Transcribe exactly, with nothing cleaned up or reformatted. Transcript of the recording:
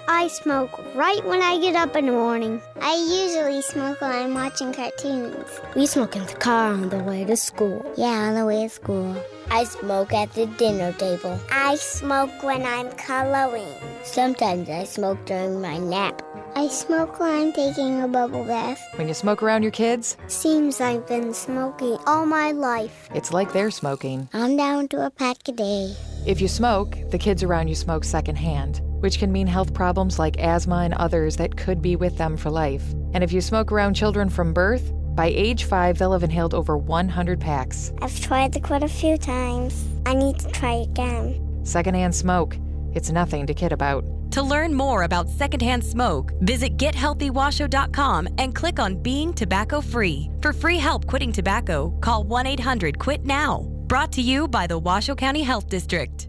I smoke right when I get up in the morning. I usually smoke when I'm watching cartoons. We smoke in the car on the way to school. Yeah, on the way to school. I smoke at the dinner table. I smoke when I'm coloring. Sometimes I smoke during my nap. I smoke when I'm taking a bubble bath. When you smoke around your kids? Seems I've been smoking all my life. It's like they're smoking. I'm down to a pack a day. If you smoke, the kids around you smoke secondhand, which can mean health problems like asthma and others that could be with them for life. And if you smoke around children from birth, by age five, they'll have inhaled over one hundred packs. I've tried to quit a few times. I need to try again. Secondhand smoke. It's nothing to kid about. To learn more about secondhand smoke, visit get healthy washoe dot com and click on Being Tobacco Free. For free help quitting tobacco, call one eight hundred quit now. Brought to you by the Washoe County Health District.